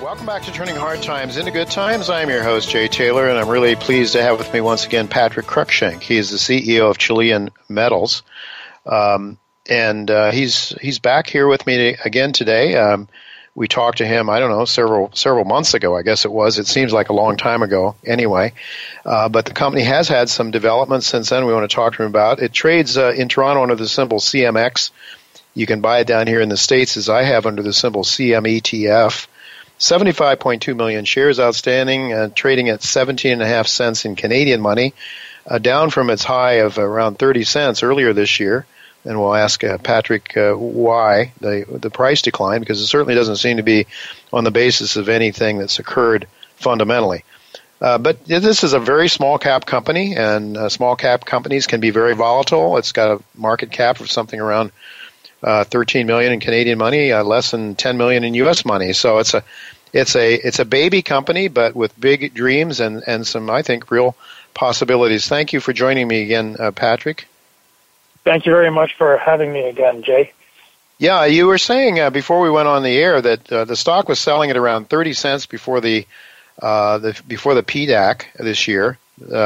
Welcome back to Turning Hard Times into Good Times. I'm your host, Jay Taylor, and I'm really pleased to have with me once again Patrick Cruikshank. He is the CEO of Chilean Metals, and he's back here with me again today. We talked to him, I don't know, several months ago, I guess it was. It seems like a long time ago anyway. But the company has had some developments since then we want to talk to him about. It trades in Toronto under the symbol CMX. You can buy it down here in the States, as I have, under the symbol CMETF. 75.2 million shares outstanding, trading at 17.5 cents in Canadian money, down from its high of around 30 cents earlier this year. And we'll ask Patrick why the price declined, because it certainly doesn't seem to be on the basis of anything that's occurred fundamentally. But this is a very small cap company, and small cap companies can be very volatile. It's got a market cap of something around 13 million in Canadian money, less than 10 million in U.S. money. So it's a baby company, but with big dreams and some, I think, real possibilities. Thank you for joining me again, Patrick. Thank you very much for having me again, Jay. Yeah, you were saying before we went on the air that the stock was selling at around 30 cents before the PDAC this year.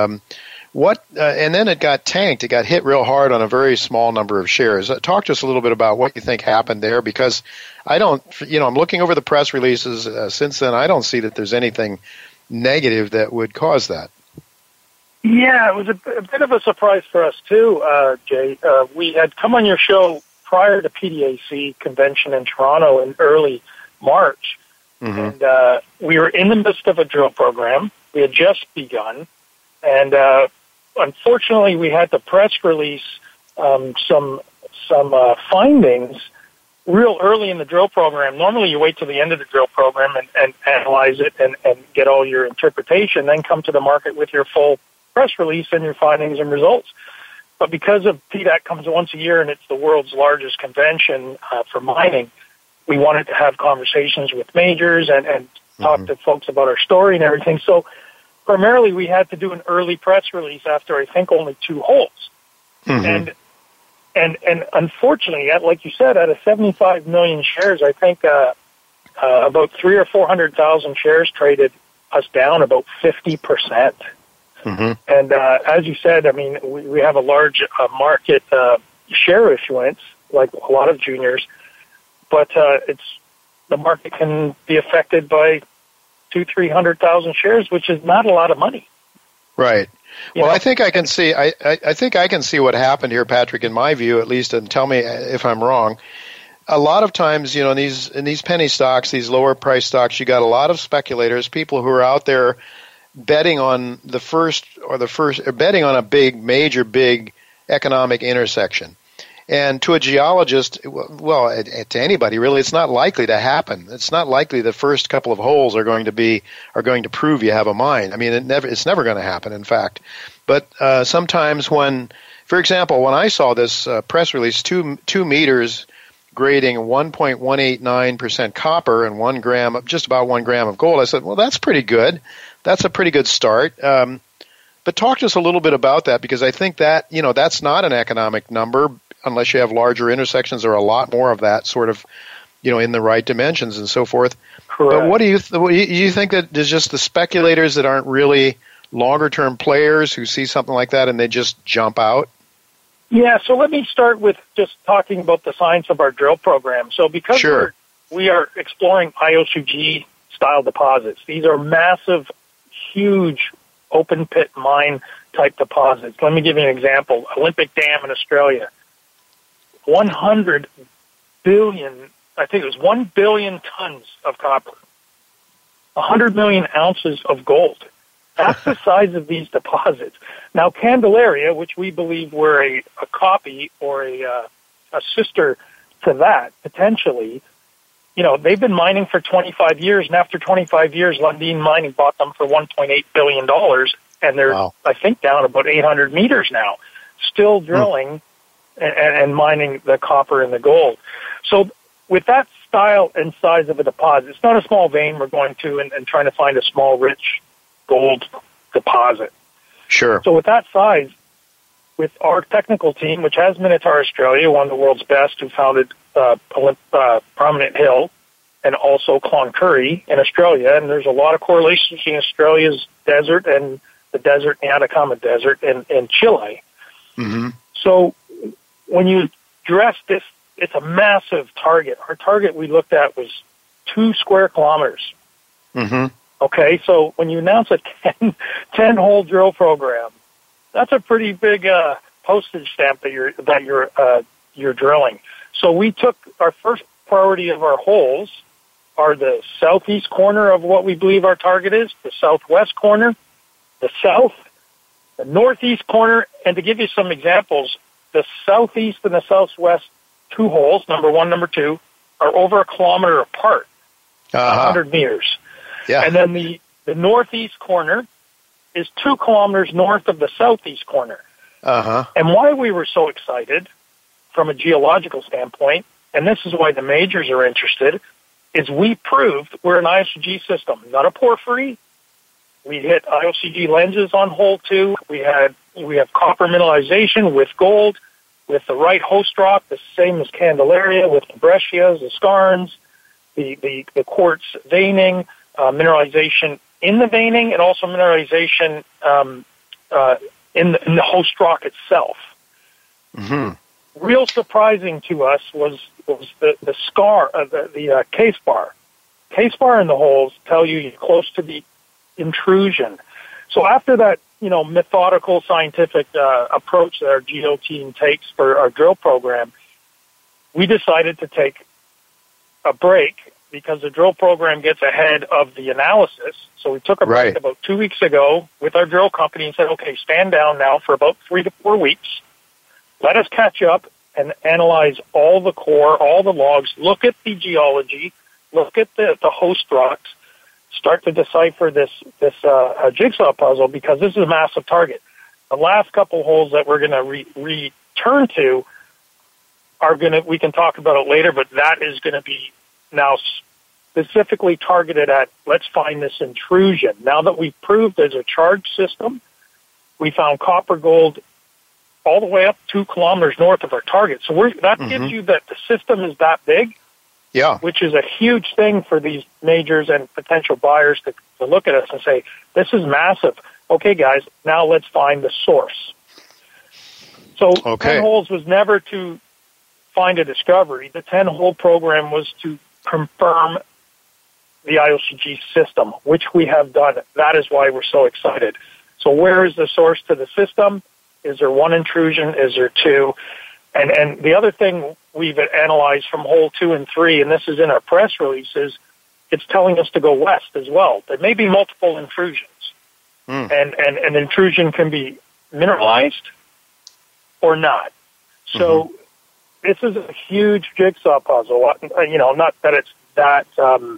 And then it got tanked. It got hit real hard on a very small number of shares. Talk to us a little bit about what you think happened there, because I'm looking over the press releases since then. I don't see that there's anything negative that would cause that. Yeah, it was a bit of a surprise for us too, Jay. We had come on your show prior to PDAC convention in Toronto in early March, and we were in the midst of a drill program. We had just begun, and unfortunately, we had to press release some findings real early in the drill program. Normally, you wait till the end of the drill program and analyze it and get all your interpretation, then come to the market with your full press release and your findings and results. But because of PDAC comes once a year and it's the world's largest convention for mining, we wanted to have conversations with majors and talk to folks about our story and everything. So primarily, we had to do an early press release after, I think, only 2 holes. And unfortunately, like you said, out of 75 million shares, I think about 300,000 or 400,000 shares traded us down about 50%. And as you said, I mean, we have a large market share issuance, like a lot of juniors, but the market can be affected by 200,000-300,000 shares, which is not a lot of money. Right. Well, I think I can see. I think I can see what happened here, Patrick. In my view, at least, and tell me if I'm wrong. A lot of times, in these penny stocks, these lower price stocks, you got a lot of speculators, people who are out there betting on betting on a big economic intersection. And to a geologist, well, to anybody really, it's not likely to happen. It's not likely the first couple of holes are going to prove you have a mine. I mean, it's never going to happen, in fact. But sometimes when, for example, when I saw this press release, 2 meters grading 1.189% copper and just about 1 gram of gold, I said, well, that's pretty good. That's a pretty good start. But talk to us a little bit about that, because I think that, that's not an economic number unless you have larger intersections or a lot more of that sort of, in the right dimensions and so forth. Correct. But what do you think that there's just the speculators that aren't really longer-term players who see something like that and they just jump out? Yeah, so let me start with just talking about the science of our drill program. So because we are exploring IOCG-style deposits, these are massive, huge open-pit mine-type deposits. Let me give you an example. Olympic Dam in Australia, 100 billion, I think it was 1 billion tons of copper, 100 million ounces of gold. That's the size of these deposits. Now, Candelaria, which we believe were a copy or a sister to that, potentially, they've been mining for 25 years, and after 25 years, Lundin Mining bought them for $1.8 billion, and they're, I think, down about 800 meters now, still drilling and mining the copper and the gold. So with that style and size of a deposit, it's not a small vein we're going to and trying to find a small, rich gold deposit. Sure. So with that size, with our technical team, which has Minotaur Australia, one of the world's best, who founded Prominent Hill, and also Cloncurry in Australia. And there's a lot of correlations between Australia's desert and the desert, the Atacama Desert in Chile. Mm-hmm. So when you address this, it's a massive target. Our target we looked at was 2 square kilometers. Mm-hmm. Okay, so when you announce a 10-hole drill program, that's a pretty big postage stamp that you're drilling. So we took our first priority of our holes are the southeast corner of what we believe our target is, the southwest corner, the south, the northeast corner, and to give you some examples, the southeast and the southwest 2 holes, number 1, number 2, are over 1 kilometer apart, 100 meters. Yeah. And then the northeast corner is 2 kilometers north of the southeast corner. And why we were so excited from a geological standpoint, and this is why the majors are interested, is we proved we're an IOCG system, not a porphyry. We hit IOCG lenses on hole 2. We have copper mineralization with gold, with the right host rock, the same as Candelaria, with the breccias, the skarns, the quartz veining, mineralization in the veining, and also mineralization in the host rock itself. Mm-hmm. Real surprising to us was the scar, the K-spar. K-spar in the holes tell you're close to the intrusion. So after that, methodical scientific approach that our geo team takes for our drill program, we decided to take a break because the drill program gets ahead of the analysis. So we took a break about 2 weeks ago with our drill company and said, okay, stand down now for about 3 to 4 weeks. Let us catch up and analyze all the core, all the logs, look at the geology, look at the host rocks, start to decipher this jigsaw puzzle because this is a massive target. The last couple holes that we're going to return to we can talk about it later, but that is going to be now specifically targeted at, let's find this intrusion. Now that we've proved there's a charge system, we found copper gold all the way up 2 kilometers north of our target. So that gives you that the system is that big, which is a huge thing for these majors and potential buyers to look at us and say, this is massive. Okay, guys, now let's find the source. So 10 holes was never to find a discovery. The 10-hole program was to confirm the IOCG system, which we have done. That is why we're so excited. So where is the source to the system? Is there 1 intrusion? Is there 2? And the other thing we've analyzed from hole 2 and 3, and this is in our press releases, it's telling us to go west as well. There may be multiple intrusions. And an intrusion can be mineralized or not. So this is a huge jigsaw puzzle. Not that it's that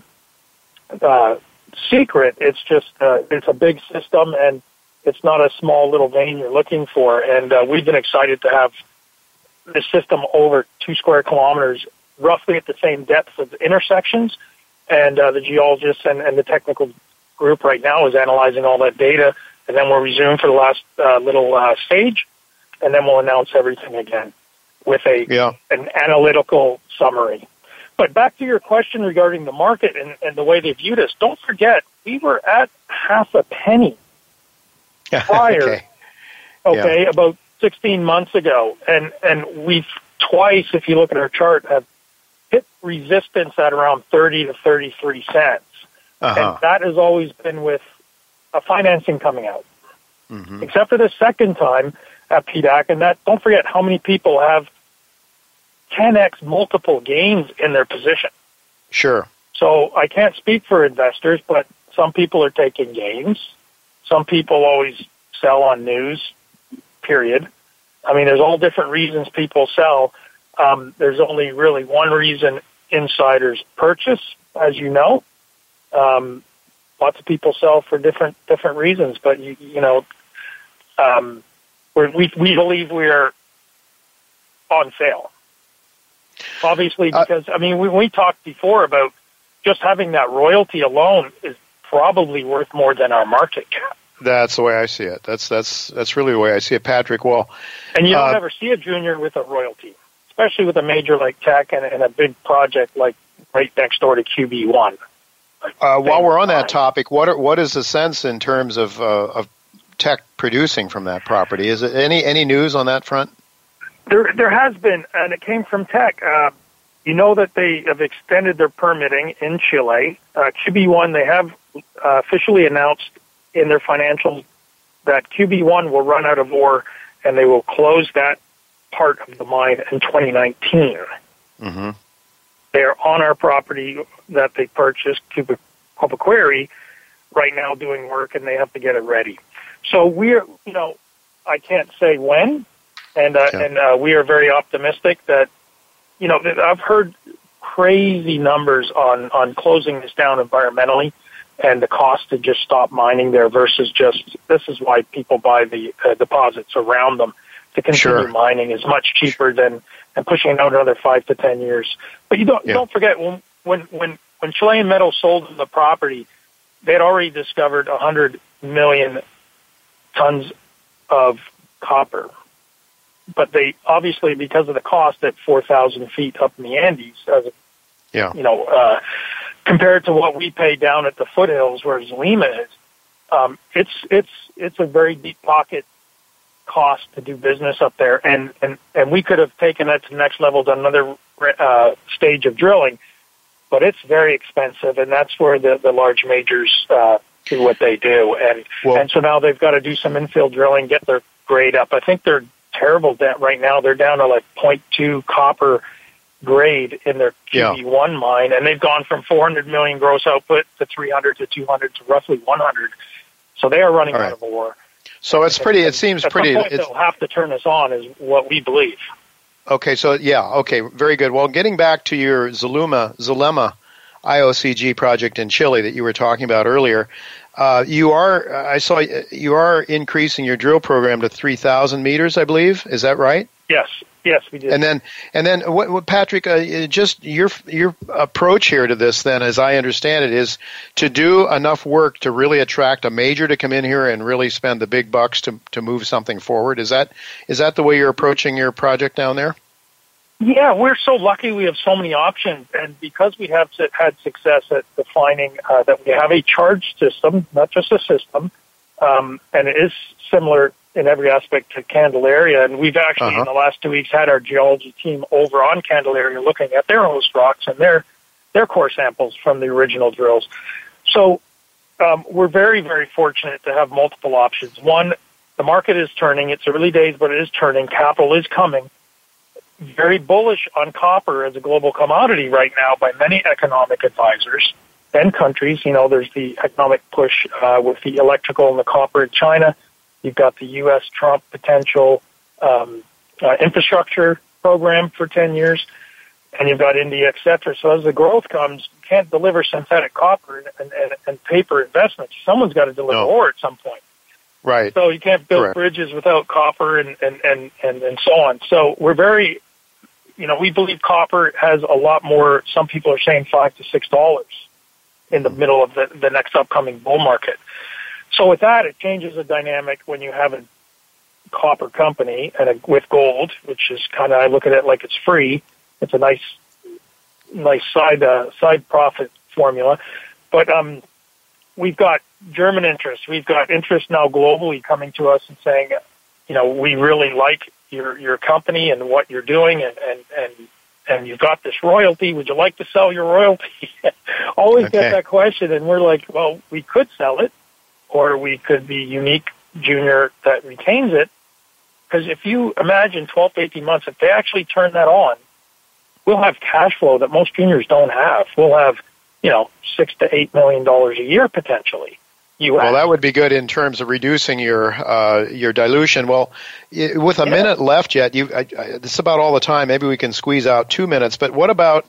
secret. It's just it's a big system, and it's not a small little vein you're looking for. And we've been excited to have this system over 2 square kilometers, roughly at the same depth of intersections. And the geologists and the technical group right now is analyzing all that data. And then we'll resume for the last little stage, and then we'll announce everything again with an analytical summary. But back to your question regarding the market and the way they viewed us, don't forget, we were at half a penny prior, about 16 months ago. And we've twice, if you look at our chart, have hit resistance at around 30 to 33 cents. And that has always been with a financing coming out. Except for the second time at PDAC, and that, don't forget how many people have 10x multiple gains in their position. Sure. So I can't speak for investors, but some people are taking gains. Some people always sell on news, period. I mean, there's all different reasons people sell. There's only really one reason insiders purchase, as you know. Lots of people sell for different reasons, but we believe we are on sale. Obviously, because we talked before about just having that royalty alone is probably worth more than our market cap. That's the way I see it. That's really the way I see it, Patrick. Well, and you don't ever see a junior with a royalty, especially with a major like Teck and a big project like right next door to QB1. While we're on that topic, what is the sense in terms of Teck producing from that property? Is it any news on that front? There has been, and it came from Teck. You know that they have extended their permitting in Chile. QB1, they have officially announced in their financials that QB1 will run out of ore, and they will close that part of the mine in 2019. Mm-hmm. They're on our property that they purchased, Copaquari, right now doing work, and they have to get it ready. So we're, I can't say when, and we are very optimistic that, I've heard crazy numbers on closing this down environmentally and the cost to just stop mining there versus this is why people buy the deposits around them. To continue mining is much cheaper than pushing it out another 5 to 10 years. But don't forget when Chilean Metals sold them the property, they had already discovered 100 million tons of copper. But they obviously, because of the cost at 4,000 feet up in the Andes, compared to what we pay down at the foothills where Zulema is, it's a very deep pocket cost to do business up there, and we could have taken that to the next level, done another stage of drilling, but it's very expensive, and that's where the large majors do what they do, and so now they've got to do some infill drilling, get their grade up. I think they're terrible right now. They're down to like 0.2 copper grade in their QB1 mine, and they've gone from 400 million gross output to 300 to 200 to roughly 100. So they are running out of ore. So it's pretty. It seems pretty. At some point they'll have to turn this on, is what we believe. Okay. So very good. Well, getting back to your Zulema IOCG project in Chile that you were talking about earlier, you are increasing your drill program to 3,000 meters, I believe. Is that right? Yes, we did. And then, what Patrick, just your approach here to this, then, as I understand it, is to do enough work to really attract a major to come in here and really spend the big bucks to move something forward. Is that the way you're approaching your project down there? Yeah, we're so lucky we have so many options, and because we have had success at defining that we have a charge system, not just a system, and it is similar in every aspect to Candelaria, and we've actually in the last 2 weeks had our geology team over on Candelaria looking at their host rocks and their core samples from the original drills. So we're very, very fortunate to have multiple options. One, the market is turning. It's early days, but it is turning. Capital is coming. Very bullish on copper as a global commodity right now by many economic advisors and countries. There's the economic push with the electrical and the copper in China. You've got the U.S. Trump potential infrastructure program for 10 years, and you've got India, et cetera. So as the growth comes, you can't deliver synthetic copper and paper investments. Someone's got to deliver ore at some point. Right. So you can't build bridges without copper and so on. So we're very, we believe copper has a lot more. Some people are saying $5 to $6 in the middle of the next upcoming bull market. So with that, it changes the dynamic when you have a copper company and with gold, which is kind of, I look at it like it's free. It's a nice side profit formula. But we've got German interest. We've got interest now globally coming to us and saying, we really like your company and what you're doing, and you've got this royalty. Would you like to sell your royalty? Always get that question, and we're like, well, we could sell it, or we could be unique junior that retains it. Because if you imagine 12 to 18 months, if they actually turn that on, we'll have cash flow that most juniors don't have. We'll have, $6 to $8 million a year potentially. Well, that would be good in terms of reducing your dilution. Well, with a minute left yet, this is about all the time. Maybe we can squeeze out 2 minutes. But what about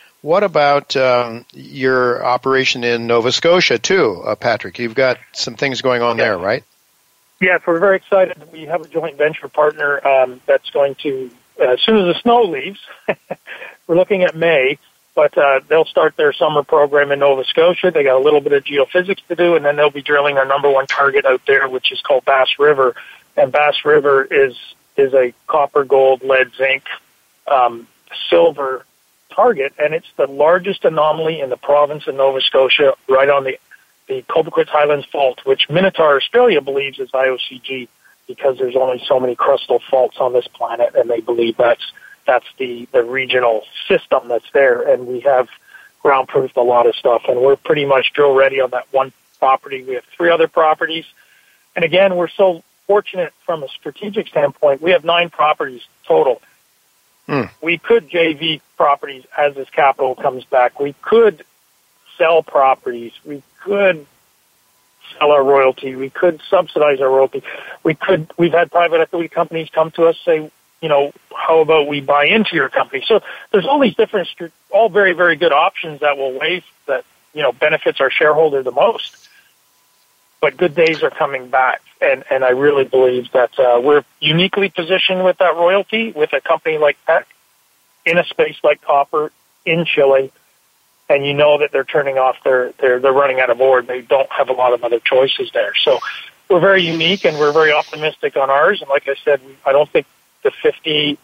your operation in Nova Scotia too, Patrick? You've got some things going on there, right? Yes, we're very excited. We have a joint venture partner that's going to, as soon as the snow leaves, we're looking at May, but they'll start their summer program in Nova Scotia. They got a little bit of geophysics to do, and then they'll be drilling our number one target out there, which is called Bass River. And Bass River is a copper, gold, lead, zinc, silver target, and it's the largest anomaly in the province of Nova Scotia, right on the Cobequid Highlands Fault, which Minotaur Australia believes is IOCG because there's only so many crustal faults on this planet, and they believe that's the regional system that's there, and we have ground-proofed a lot of stuff, and we're pretty much drill ready on that one property. We have 3 other properties, and again, we're so fortunate from a strategic standpoint. We have 9 properties total. We could JV properties as this capital comes back. We could sell properties. We could sell our royalty. We could subsidize our royalty. We've had private equity companies come to us say, how about we buy into your company? So there's all these different, all very, very good options that will that benefits our shareholder the most. But good days are coming back, and I really believe that we're uniquely positioned with that royalty with a company like Teck in a space like copper in Chile, and that they're turning off they're running out of ore. They don't have a lot of other choices there. So we're very unique, and we're very optimistic on ours. And like I said, I don't think the 50%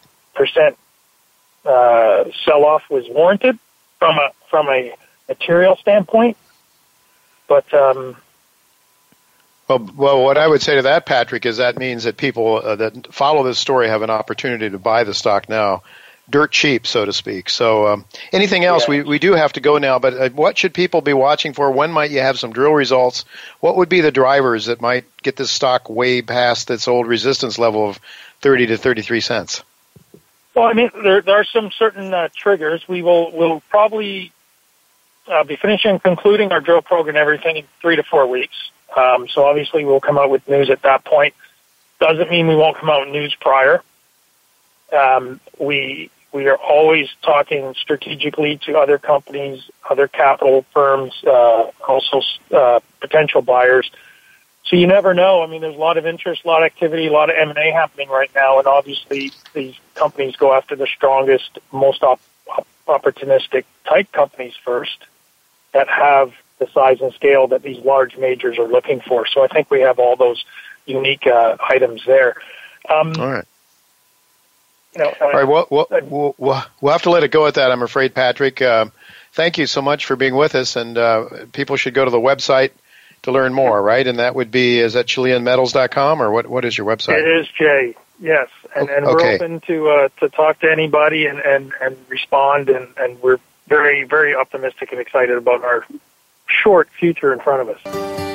sell-off was warranted from a material standpoint, but. Well, what I would say to that, Patrick, is that means that people that follow this story have an opportunity to buy the stock now, dirt cheap, so to speak. So anything else, we do have to go now, but what should people be watching for? When might you have some drill results? What would be the drivers that might get this stock way past its old resistance level of 30 to 33 cents? Well, I mean, there are some certain triggers. We'll probably be concluding our drill program and everything in 3 to 4 weeks. So obviously we'll come out with news at that point. Doesn't mean we won't come out with news prior. We are always talking strategically to other companies, other capital firms, also potential buyers. So you never know. I mean, there's a lot of interest, a lot of activity, a lot of M&A happening right now, and obviously these companies go after the strongest, most opportunistic type companies first that have the size and scale that these large majors are looking for. So I think we have all those unique items there. All right. All right. We'll have to let it go at that, I'm afraid, Patrick. Thank you so much for being with us, and people should go to the website to learn more, right? And that would be, is that ChileanMetals.com, or what is your website? It is, Jay. Yes, and we're open to talk to anybody and respond, and we're very, very optimistic and excited about our short future in front of us.